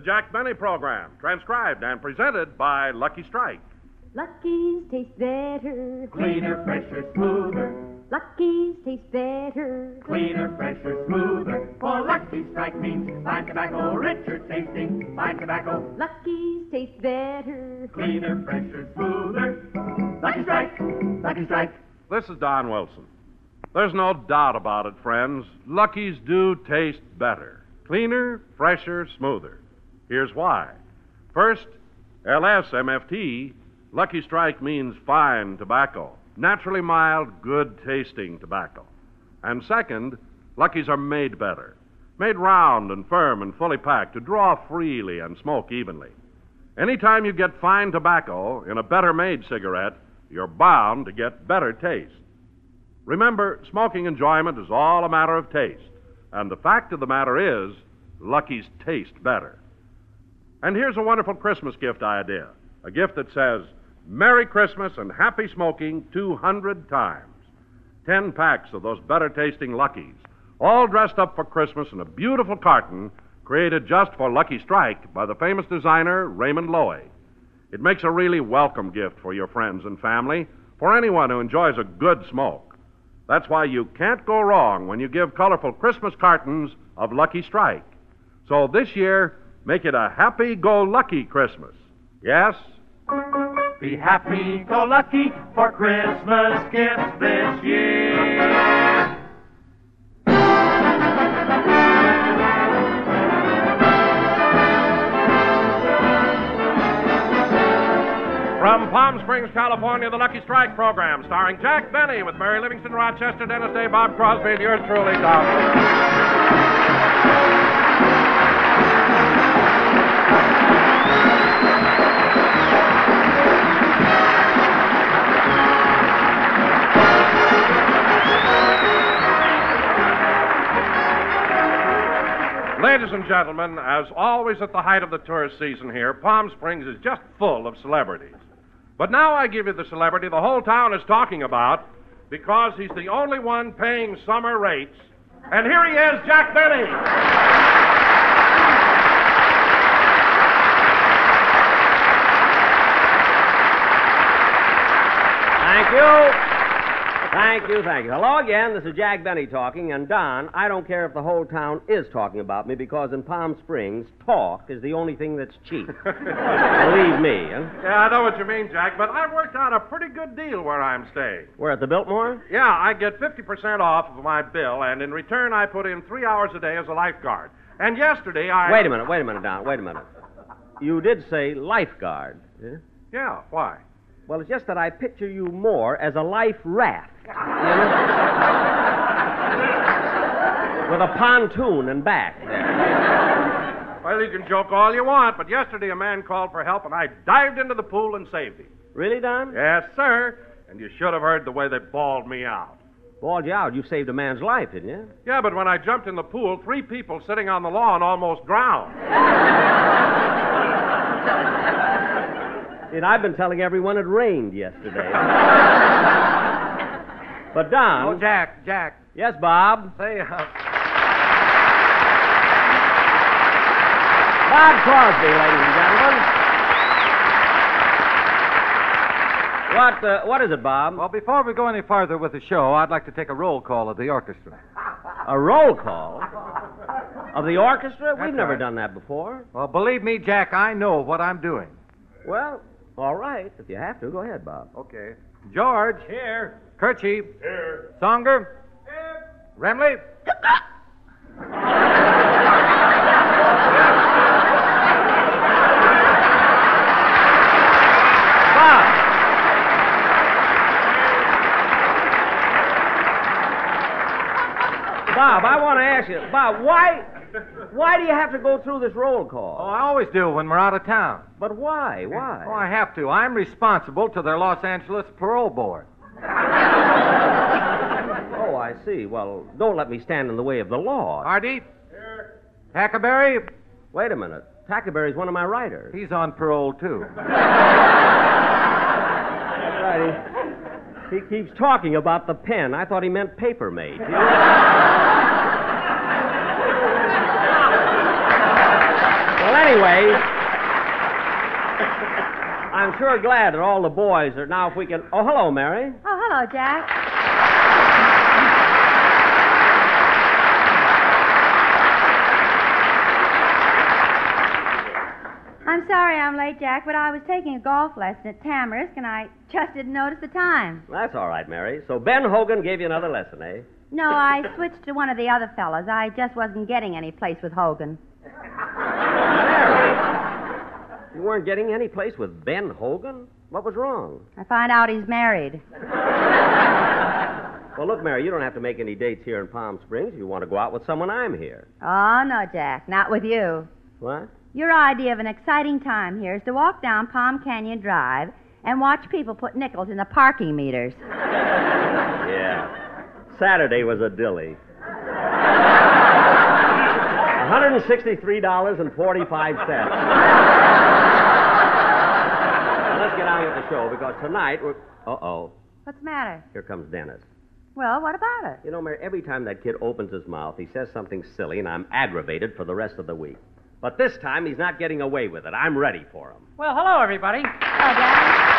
Jack Benny Program, transcribed and presented by Lucky Strike. Lucky's taste better. Cleaner, fresher, smoother. Lucky's taste better. Cleaner, fresher, smoother. For Lucky Strike means fine tobacco, richer tasting, fine tobacco. Lucky's taste better. Cleaner, fresher, smoother. Lucky Strike, Lucky Strike. This is Don Wilson. There's no doubt about it, friends. Lucky's do taste better. Cleaner, fresher, smoother. Here's why. First, LSMFT, Lucky Strike means fine tobacco. Naturally mild, good-tasting tobacco. And second, Lucky's are made better. Made round and firm and fully packed to draw freely and smoke evenly. Anytime you get fine tobacco in a better-made cigarette, you're bound to get better taste. Remember, smoking enjoyment is all a matter of taste. And the fact of the matter is, Lucky's taste better. And here's a wonderful Christmas gift idea. A gift that says, Merry Christmas and happy smoking 200 times. 10 packs of those better-tasting Luckies, all dressed up for Christmas in a beautiful carton created just for Lucky Strike by the famous designer Raymond Loewy. It makes a really welcome gift for your friends and family, for anyone who enjoys a good smoke. That's why you can't go wrong when you give colorful Christmas cartons of Lucky Strike. So this year, make it a happy-go-lucky Christmas. Yes? Be happy-go-lucky for Christmas gifts this year. From Palm Springs, California, the Lucky Strike program, starring Jack Benny with Mary Livingston, Rochester, Dennis Day, Bob Crosby, and yours truly, Tom. Ladies and gentlemen, as always at the height of the tourist season here, Palm Springs is just full of celebrities. But now I give you the celebrity the whole town is talking about because he's the only one paying summer rates. And here he is, Jack Benny. Thank you. Hello again. This is Jack Benny talking. And, Don, I don't care if the whole town is talking about me because in Palm Springs, talk is the only thing that's cheap. Believe me. Huh? Yeah, I know what you mean, Jack, but I worked out a pretty good deal where I'm staying. Where, at the Biltmore? Yeah, I get 50% off of my bill, and in return I put in 3 hours a day as a lifeguard. And yesterday I... Wait a minute, Don. Wait a minute. You did say lifeguard. Yeah? Yeah, why? Well, it's just that I picture you more as a life raft. You know? With a pontoon and back there. Well, you can joke all you want, but yesterday a man called for help, and I dived into the pool and saved him. Really, Don? Yes, sir. And you should have heard the way they bawled me out. Bawled you out? You saved a man's life, didn't you? Yeah, but when I jumped in the pool, 3 people sitting on the lawn almost drowned. And I've been telling everyone it rained yesterday. But, Don... Oh, Jack. Yes, Bob? Say, Bob Crosby, ladies and gentlemen. What is it, Bob? well, before we go any farther with the show, I'd like to take a roll call of the orchestra. A roll call? Of the orchestra? We've That's never right. done that before. Well, believe me, Jack, I know what I'm doing. Well, all right. If you have to, go ahead, Bob. Okay. George. Here. Kirchie. Here. Songer. Here. Remley. Bob, I want to ask you, Bob, why do you have to go through this roll Oh, call? I always do when we're out of town. But why? Oh, I have to. I'm responsible to their Los Angeles parole board. Oh, I see. Well, don't let me stand in the way of the law. Hardy. Here. Hackleberry. Wait a minute. Tackleberry's one of my writers. He's on parole, too. Right. He keeps talking about the pen. I thought he meant paper mate. Well, anyway, I'm sure glad that all the boys are now if we can... Oh, hello, Mary. Oh, hello, Jack. I'm sorry I'm late, Jack, but I was taking a golf lesson at Tamarisk, and I just didn't notice the time. That's all right, Mary. So Ben Hogan gave you another lesson, eh? No, I switched to one of the other fellas. I just wasn't getting any place with Hogan. Mary, you weren't getting any place with Ben Hogan? What was wrong? I find out he's married. Well, look, Mary, you don't have to make any dates here in Palm Springs. If you want to go out with someone, I'm here. Oh, no, Jack, not with you. What? Your idea of an exciting time here is to walk down Palm Canyon Drive and watch people put nickels in the parking meters. Yeah. Saturday was a dilly. $163.45. Now, let's get on with the show, because tonight we're... Uh-oh. What's the matter? Here comes Dennis. Well, what about it? You know, Mary, every time that kid opens his mouth, he says something silly, and I'm aggravated for the rest of the week. But this time, he's not getting away with it. I'm ready for him. Well, hello, everybody. Hello, Jack.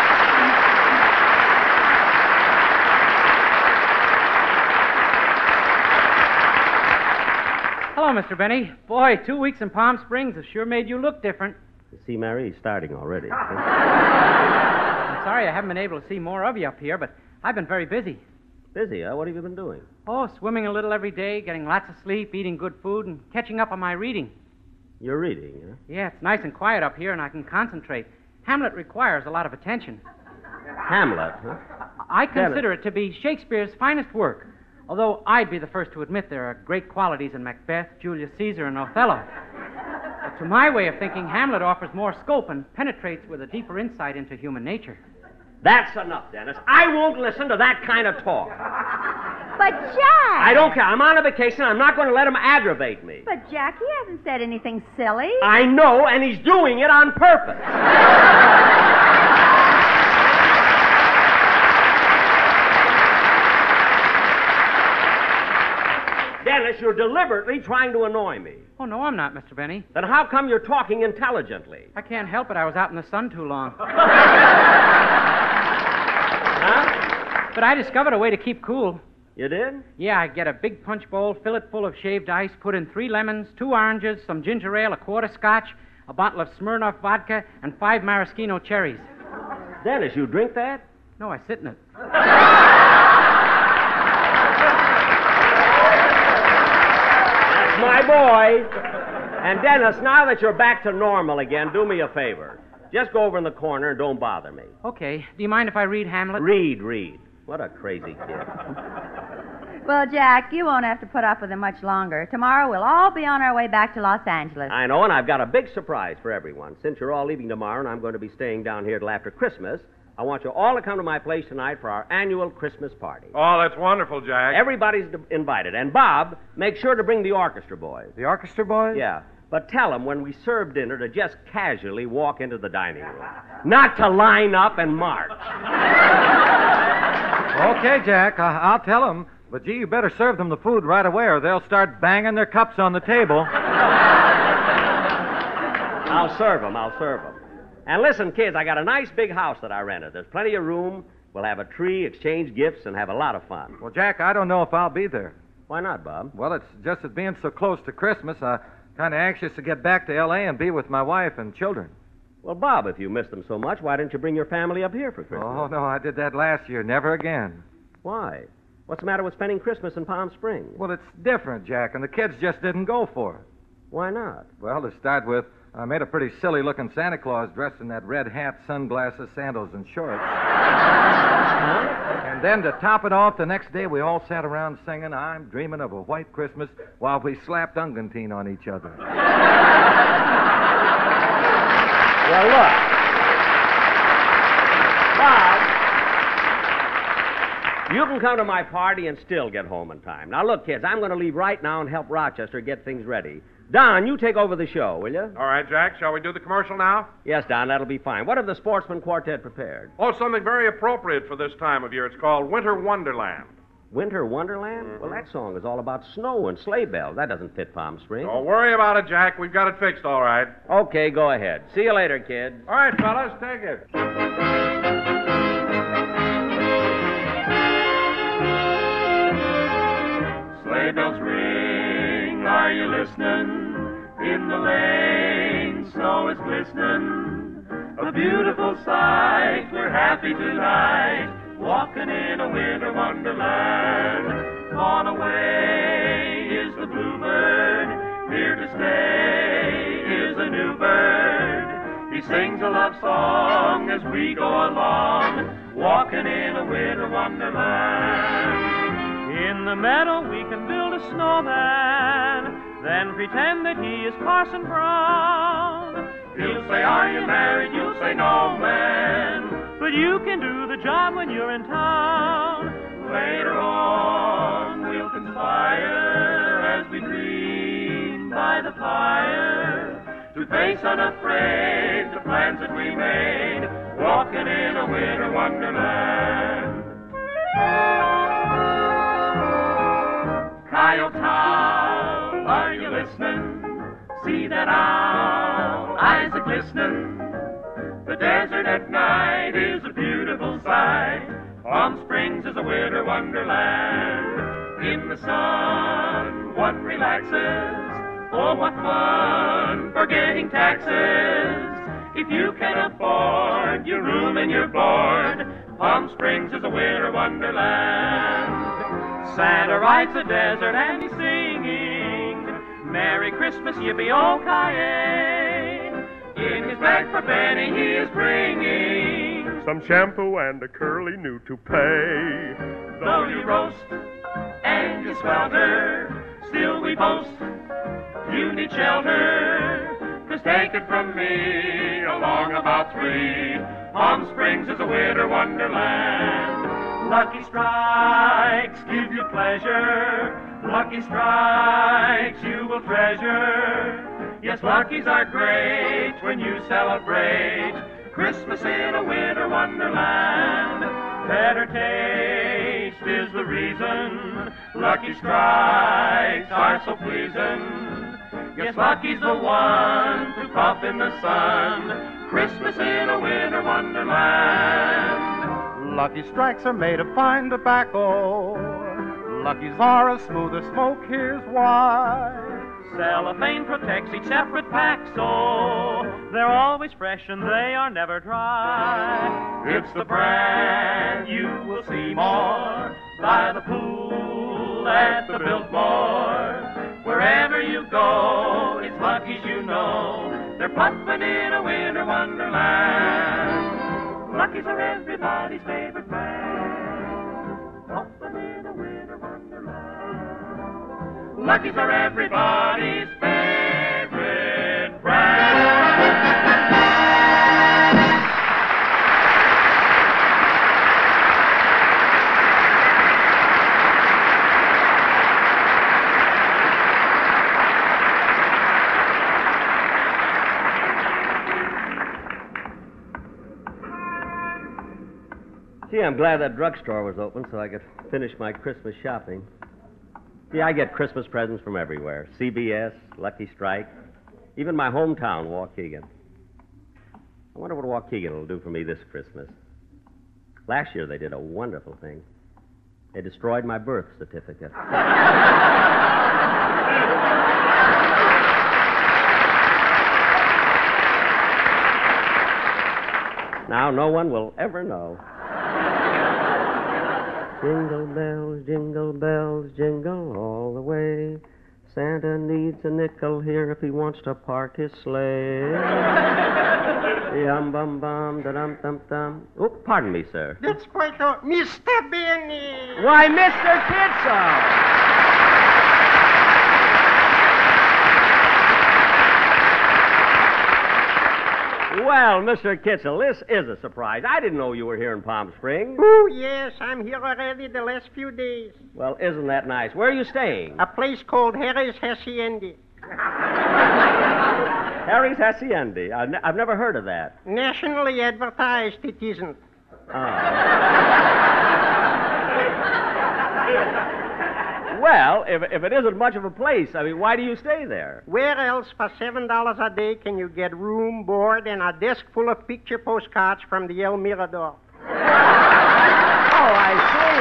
Hello, Mr. Benny. Boy, 2 weeks in Palm Springs has sure made you look different. You see, Mary, he's starting already. I'm sorry I haven't been able to see more of you up here, but I've been very busy. Busy, huh? What have you been doing? Oh, swimming a little every day, getting lots of sleep, eating good food, and catching up on my reading. You're reading, huh? Yeah, it's nice and quiet up here, and I can concentrate. Hamlet requires a lot of attention. Hamlet, huh? I consider it to be Shakespeare's finest work, although I'd be the first to admit there are great qualities in Macbeth, Julius Caesar, and Othello. But to my way of thinking, Hamlet offers more scope and penetrates with a deeper insight into human nature. That's enough, Dennis. I won't listen to that kind of talk. But, Jack! I don't care. I'm on a vacation. I'm not going to let him aggravate me. But, Jack, he hasn't said anything silly. I know, and he's doing it on purpose. Dennis, you're deliberately trying to annoy me. Oh, no, I'm not, Mr. Benny. Then how come you're talking intelligently? I can't help it. I was out in the sun too long. Huh? But I discovered a way to keep cool. You did? Yeah, I get a big punch bowl, fill it full of shaved ice, put in 3 lemons, 2 oranges, some ginger ale, a quart of scotch, a bottle of Smirnoff vodka, and 5 maraschino cherries. Dennis, you drink that? No, I sit in it. That's my boy. And Dennis, now that you're back to normal again, do me a favor. Just go over in the corner and don't bother me. Okay. Do you mind if I read Hamlet? Read. What a crazy kid. Well, Jack, you won't have to put up with him much longer. Tomorrow we'll all be on our way back to Los Angeles. I know, and I've got a big surprise for everyone. Since you're all leaving tomorrow and I'm going to be staying down here till after Christmas, I want you all to come to my place tonight for our annual Christmas party. Oh, that's wonderful, Jack. Everybody's invited. And Bob, make sure to bring the orchestra boys. The orchestra boys? Yeah. But tell them when we serve dinner to just casually walk into the dining room. Not to line up and march. Okay, Jack, I'll tell them. But, gee, you better serve them the food right away or they'll start banging their cups on the table. I'll serve them. And listen, kids, I got a nice big house that I rented. There's plenty of room. We'll have a tree, exchange gifts, and have a lot of fun. Well, Jack, I don't know if I'll be there. Why not, Bob? Well, it's just that being so close to Christmas, I'm kind of anxious to get back to L.A. and be with my wife and children. Well, Bob, if you miss them so much, why didn't you bring your family up here for Christmas? Oh, no, I did that last year. Never again. Why? What's the matter with spending Christmas in Palm Springs? Well, it's different, Jack, and the kids just didn't go for it. Why not? Well, to start with, I made a pretty silly-looking Santa Claus dressed in that red hat, sunglasses, sandals, and shorts. And then to top it off, the next day we all sat around singing I'm Dreaming of a White Christmas while we slapped Ungantine on each other. Well, look. Bob, you can come to my party and still get home in time. Now, look, kids, I'm going to leave right now and help Rochester get things ready. Don, you take over the show, will you? All right, Jack, shall we do the commercial now? Yes, Don, that'll be fine. What have the Sportsman Quartet prepared? Oh, something very appropriate for this time of year. It's called Winter Wonderland. Winter Wonderland? Mm-hmm. Well, that song is all about snow and sleigh bells. That doesn't fit Palm Springs. Don't worry about it, Jack. We've got it fixed all right. Okay, go ahead. See you later, kid. All right, fellas, take it. Sleigh bells ring, are you listening? In the lane, snow is glistening. A beautiful sight, we're happy tonight, walking in a winter wonderland. Gone away is the bluebird, here to stay is a new bird. He sings a love song as we go along, walking in a winter wonderland. In the meadow we can build a snowman, then pretend that he is Parson Brown. He'll say, are you married? You'll say, no, man. But you can do the job when you're in town. Later on, we'll conspire as we dream by the fire to face unafraid the plans that we made, walking in a winter wonderland. Coyote Owl, are you listening? See that owl, eyes are glistening. The desert at night is a beautiful sight. Palm Springs is a winter wonderland. In the sun, one relaxes. Oh, what fun, forgetting taxes. If you can afford your room and your board, Palm Springs is a winter wonderland. Santa rides the desert and he's singing, Merry Christmas, yippee-oh-ki-yay. In his bag for Benny he is bringing some shampoo and a curly new toupee. Though you roast and you swelter, still we boast you need shelter. 'Cause take it from me, along about 3, Palm Springs is a winter wonderland. Lucky strikes give you pleasure, lucky strikes you will treasure. Yes, luckies are great when you celebrate Christmas in a winter wonderland. Better taste is the reason lucky strikes are so pleasing. Yes, lucky's the one to puff in the sun, Christmas in a winter wonderland. Lucky Strikes are made of fine tobacco. Luckies are a smoother smoke, here's why. Cellophane protects each separate pack, so they're always fresh and they are never dry. It's the brand you will see more by the pool at the Biltmore. Wherever you go, it's Lucky's you know. They're puffin' in a winter wonderland. Lucky's are everybody's favorite brand. Puffin' in a winter wonderland. Lucky's are everybody's favorite brand. Gee, I'm glad that drugstore was open so I could finish my Christmas shopping. See, I get Christmas presents from everywhere. CBS, Lucky Strike, even my hometown, Waukegan. I wonder what Waukegan will do for me this Christmas. Last year they did a wonderful thing. They destroyed my birth certificate. Now no one will ever know. Jingle bells, jingle all the way. Santa needs a nickel here if he wants to park his sleigh. Yum bum bum da dum dum dum. Oh, pardon me, sir. That's quite all. Mr. Benny! Why, Mr. Kitzel! Well, Mr. Kitzel, this is a surprise. I didn't know you were here in Palm Springs. Oh, yes, I'm here already the last few days. Well, isn't that nice? Where are you staying? A place called Harry's Hacienda. Harry's Hacienda. I've never heard of that. Nationally advertised, it isn't. Oh. Well, if it isn't much of a place, I mean, why do you stay there? Where else for $7 a day can you get room, board, and a desk full of picture postcards from the El Mirador? Oh, I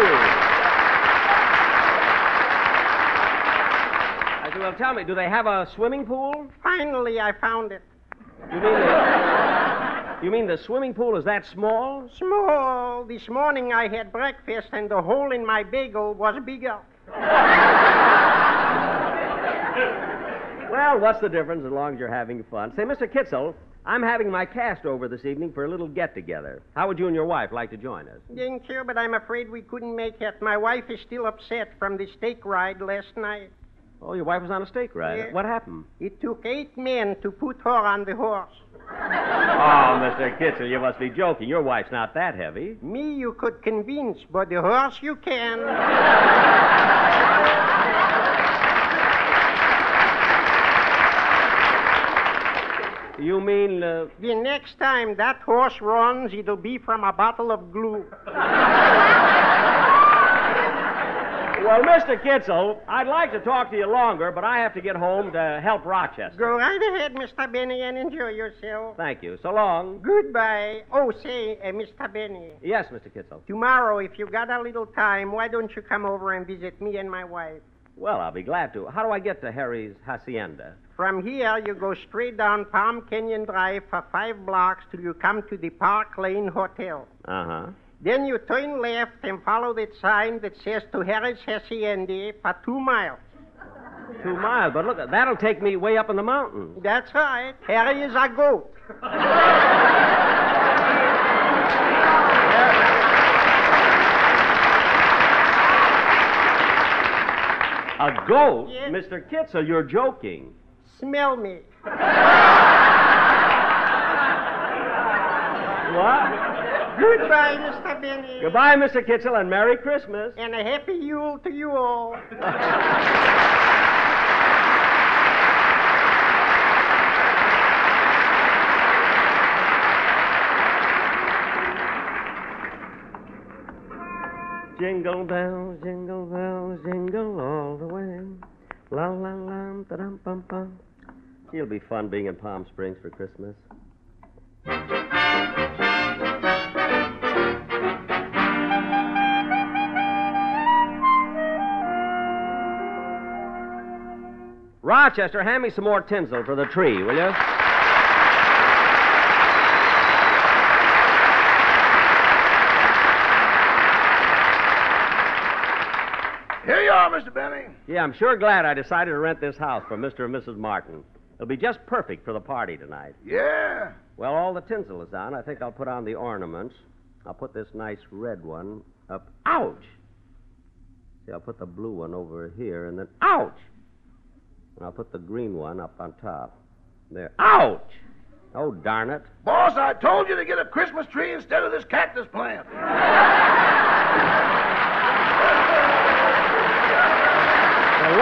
see. Well, tell me, do they have a swimming pool? Finally, I found it. You mean the swimming pool is that small? Small. This morning I had breakfast, and the hole in my bagel was bigger. Well, what's the difference as long as you're having fun? Say, Mr. Kitzel, I'm having my cast over this evening for a little get-together. How would you and your wife like to join us? Thank you, but I'm afraid we couldn't make it. My wife is still upset from the steak ride last night. Oh, your wife was on a steak ride. Yeah. What happened? It took 8 men to put her on the horse. Oh, Mr. Kitzel, you must be joking. Your wife's not that heavy. Me you could convince, but the horse you can. You mean, The next time that horse runs, it'll be from a bottle of glue. Well, Mr. Kitzel, I'd like to talk to you longer, but I have to get home to help Rochester. Go right ahead, Mr. Benny, and enjoy yourself. Thank you. So long. Goodbye. Oh, say, Mr. Benny. Yes, Mr. Kitzel. Tomorrow, if you got a little time, why don't you come over and visit me and my wife? Well, I'll be glad to. How do I get to Harry's Hacienda? From here, you go straight down Palm Canyon Drive for 5 blocks till you come to the Park Lane Hotel. Uh-huh. Then you turn left and follow that sign that says to Harry's Hacienda for 2 miles. 2 miles, but look, that'll take me way up in the mountains. That's right. Harry is a goat. A goat? Yes. Mr. Kitzel, you're joking. Smell me. What? Goodbye, Mr. Benny. Goodbye, Mr. Kitzel, and Merry Christmas. And a happy Yule to you all. Jingle bells, jingle all the way. La la la, da-dum bum bum. It'll be fun being in Palm Springs for Christmas. Rochester, hand me some more tinsel for the tree, will you? Here you are, Mr. Benny. Yeah, I'm sure glad I decided to rent this house for Mr. and Mrs. Martin. It'll be just perfect for the party tonight. Yeah. Well, all the tinsel is on. I think I'll put on the ornaments. I'll put this nice red one up. Ouch! See, I'll put the blue one over here, and then... Ouch! And I'll put the green one up on top. There. Ouch! Oh, darn it. Boss, I told you to get a Christmas tree instead of this cactus plant. Well,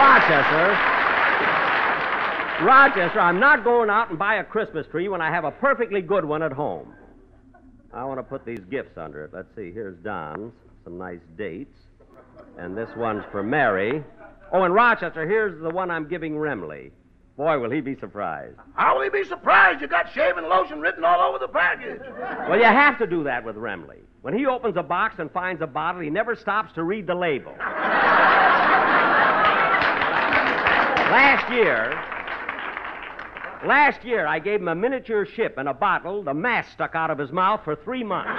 Rochester, I'm not going out and buy a Christmas tree when I have a perfectly good one at home. I want to put these gifts under it. Let's see. Here's Don's. Some nice dates. And this one's for Mary. Oh, and Rochester, here's the one I'm giving Remley. Boy, will he be surprised. How will he be surprised? You got shaving lotion written all over the package. Well, you have to do that with Remley. When he opens a box and finds a bottle, he never stops to read the label. Last year, I gave him a miniature ship and a bottle. The mask stuck out of his mouth for 3 months.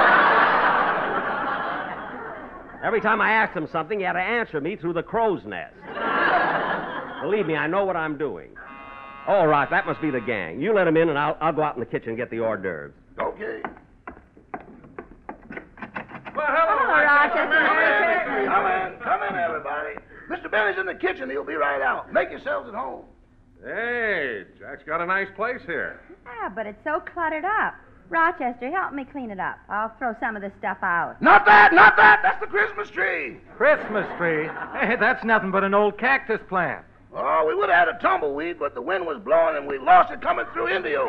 Every time I asked him something, he had to answer me through the crow's nest. Believe me, I know what I'm doing. All right, that must be the gang. You let him in, and I'll go out in the kitchen and get the hors d'oeuvres. Okay. Well, hello, Rochester. Merry Christmas. Come in, everybody. Mr. Benny's in the kitchen. He'll be right out. Make yourselves at home. Hey, Jack's got a nice place here. Yeah, but it's so cluttered up. Rochester, help me clean it up. I'll throw some of the stuff out. Not that. That's the Christmas tree. Christmas tree? Hey, that's nothing but an old cactus plant. Oh, we would have had a tumbleweed, but the wind was blowing and we lost it coming through Indio.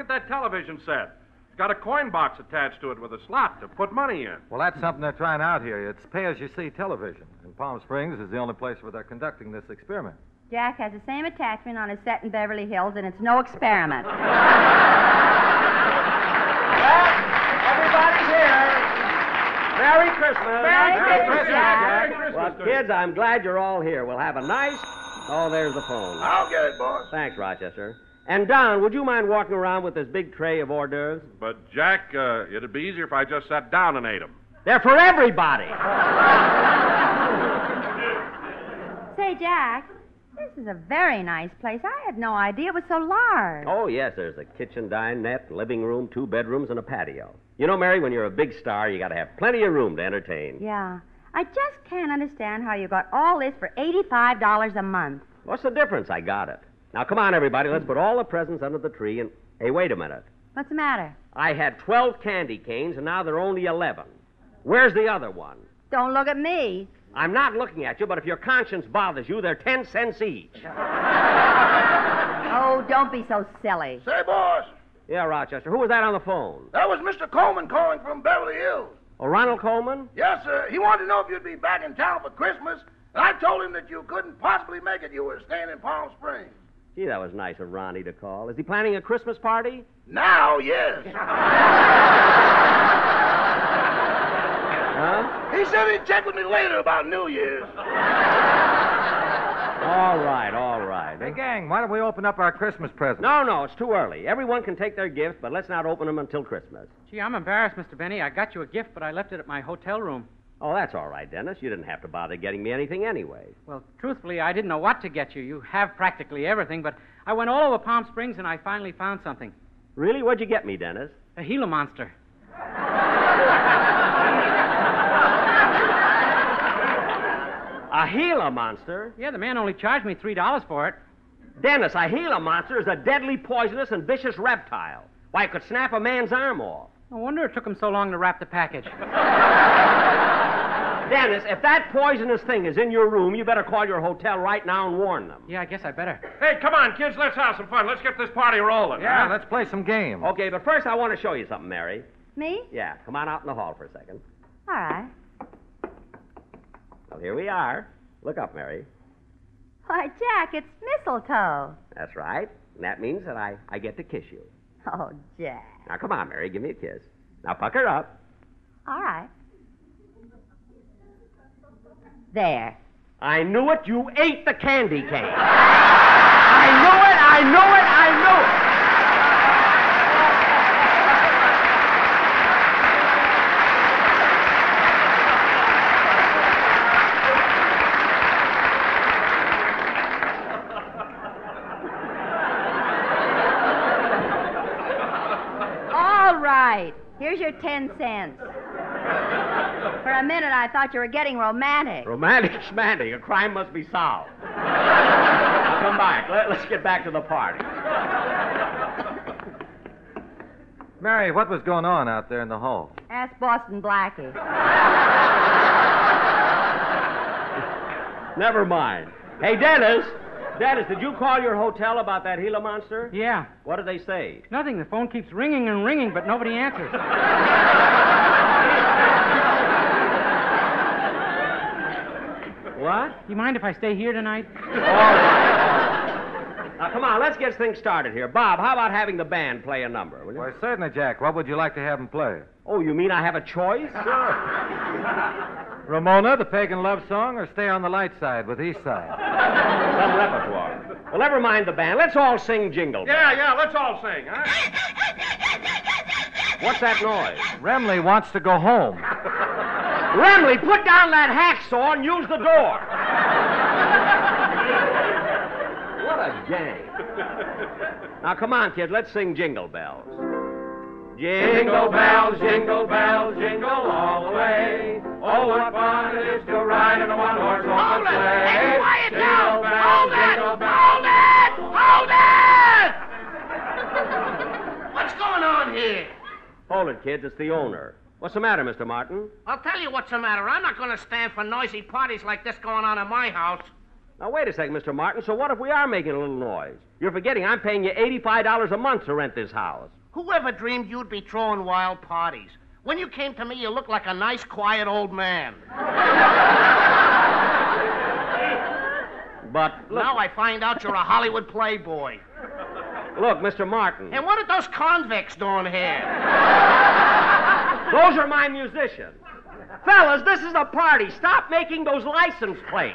that television set. It's got a coin box attached to it with a slot to put money in. Well, that's something they're trying out here. It's pay-as-you-see television. And Palm Springs is the only place where they're conducting this experiment. Jack has the same attachment on his set in Beverly Hills, and it's no experiment. Everybody's here. Merry Christmas. Merry Christmas, Jack. Merry Well, Christmas. kids, I'm glad you're all here. We'll have a nice... Oh, there's the phone. I'll get it, boss. Thanks, Rochester. And, Don, would you mind walking around with this big tray of hors d'oeuvres? But, Jack, it'd be easier if I just sat down and ate them. They're for everybody. Say, Jack, this is a very nice place. I had no idea it was so large. Oh, yes, there's a kitchen, dinette, living room, 2 bedrooms, and a patio. You know, Mary, when you're a big star, you got to have plenty of room to entertain. Yeah. I just can't understand how you got all this for $85 a month. What's the difference? I got it. Now, come on, everybody. Let's put all the presents under the tree and... Hey, wait a minute. What's the matter? I had 12 candy canes, and now there are only 11. Where's the other one? Don't look at me. I'm not looking at you, but if your conscience bothers you, they're 10 cents each. Oh, don't be so silly. Say, boss, Yeah, Rochester. Who was that on the phone? that was Mr. Coleman calling from Beverly Hills. Oh, Ronald Coleman? Yes, sir. He wanted to know if you'd be back in town for Christmas. And I told him that you couldn't possibly make it. You were staying in Palm Springs. Gee, that was nice of Ronnie to call. Is he planning a Christmas party? Now, yes. Huh? He said he'd check with me later about New Year's. All right, all right. Hey, gang, why don't we open up our Christmas presents? No, it's too early. Everyone can take their gifts, but let's not open them until Christmas. Gee, I'm embarrassed, Mr. Benny. I got you a gift, but I left it at my hotel room. Oh, that's all right, Dennis. You didn't have to bother getting me anything anyway. Well, truthfully, I didn't know what to get you. You have practically everything, but I went all over Palm Springs and I finally found something. Really? What'd you get me, Dennis? A Gila monster. A Gila monster? Yeah, the man only charged me $3 for it. Dennis, a Gila monster is a deadly, poisonous, and vicious reptile. Why, it could snap a man's arm off. No wonder it took him so long to wrap the package. Dennis, if that poisonous thing is in your room, you better call your hotel right now and warn them. Yeah, I guess I better. Hey, come on, kids. Let's have some fun. Let's get this party rolling. Yeah, huh? let's play some games. Okay, but first I want to show you something, Mary. Me? Yeah, come on out in the hall for a second. All right. Well, here we are. Look up, Mary. Why, Jack, it's mistletoe. That's right. And that means that I get to kiss you. Oh, Jack. Now, come on, Mary. Give me a kiss. Now, pucker up. All right. There. I knew it. You ate the candy cane. I knew it. I knew it. I knew it. All right. Here's your 10 cents. For a minute, I thought you were getting romantic. Romantic, schmantic. A crime must be solved. Now, come back. Let's get back to the party. Mary, what was going on out there in the hall? Ask Boston Blackie. Never mind. Hey, Dennis. Dennis, did you call your hotel about that Gila monster? Yeah. What did they say? Nothing. The phone keeps ringing and ringing, but nobody answers. What? You mind if I stay here tonight? Now, come on, let's get things started here. Bob, how about having the band play a number, will you? Why, certainly, Jack. What would you like to have them play? Oh, you mean I have a choice? Ramona, the Pagan Love Song, or Stay on the Light Side with East Side? Some repertoire. Well, never mind the band. Let's all sing Jingle Bells. Yeah, let's all sing, huh? What's that noise? Remley wants to go home. Remley, put down that hacksaw and use the door. What a gang. Now, come on, kid. Let's sing Jingle Bells. Jingle bells, jingle all the way. Oh, what fun it is to ride in a one-horse open sleigh. Hey, quiet now! Jingle bells, Hold it! jingle bells. Hold it! What's going on here? Hold it, kids. It's the owner. What's the matter, Mr. Martin? I'll tell you what's the matter. I'm not going to stand for noisy parties like this going on in my house. Now, wait a second, Mr. Martin. So what if we are making a little noise? You're forgetting I'm paying you $85 a month to rent this house. Whoever dreamed you'd be throwing wild parties? When you came to me, you looked like a nice, quiet old man. But look, now I find out you're a Hollywood playboy. Look, Mr. Martin. And what are those convicts doing here? Those are my musicians. Fellas, this is a party. Stop making those license plates.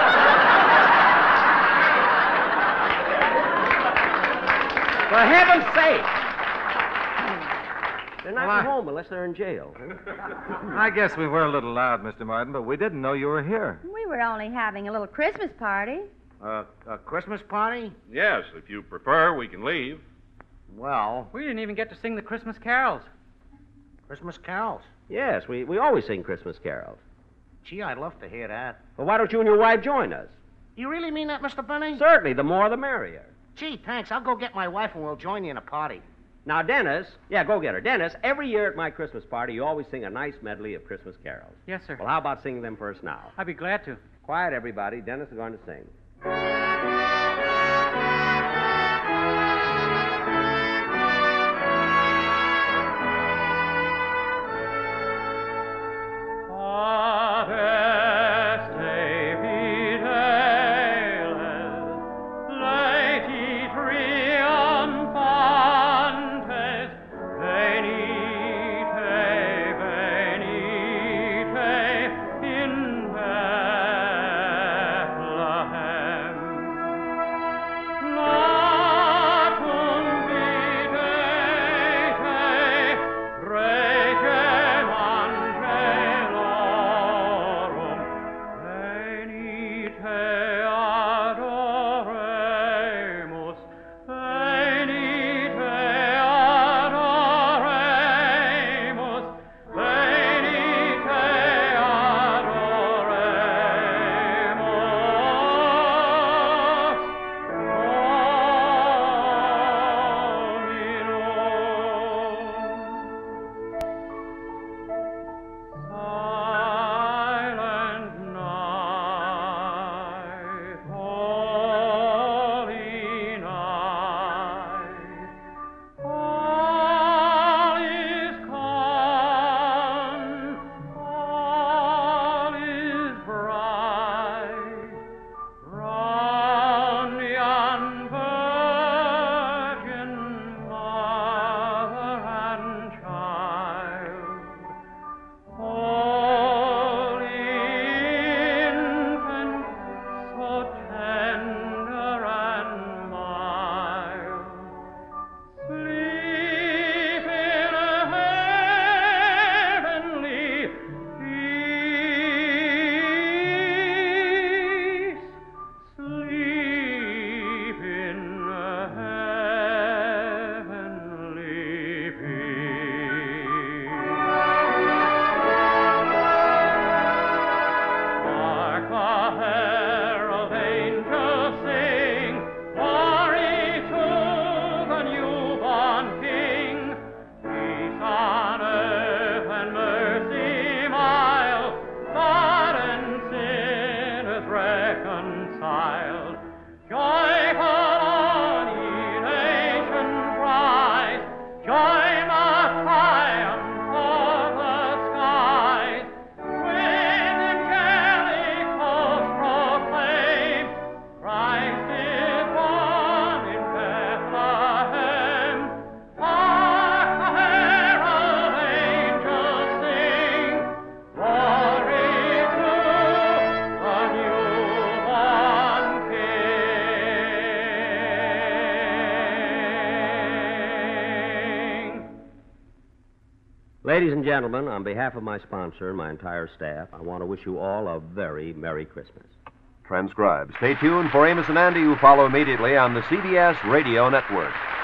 For heaven's sake. They're not home unless they're in jail. I guess we were a little loud, Mr. Martin, but we didn't know you were here. We were only having a little Christmas party. A Christmas party? Yes, if you prefer, we can leave. Well, We didn't even get to sing the Christmas carols. Christmas carols. Yes, we always sing Christmas carols. Gee, I'd love to hear that. Well, why don't you and your wife join us? You really mean that, Mr. Benny? Certainly, the more the merrier. Gee, thanks. I'll go get my wife and we'll join you in a party. Now, Dennis, go get her. Dennis, every year at my Christmas party, you always sing a nice medley of Christmas carols. Yes, sir. Well, how about singing them first now? I'd be glad to. Quiet, everybody. Dennis is going to sing. Ladies and gentlemen, on behalf of my sponsor and my entire staff, I want to wish you all a very Merry Christmas. Transcribed. Stay tuned for Amos and Andy, who follow immediately on the CBS Radio Network.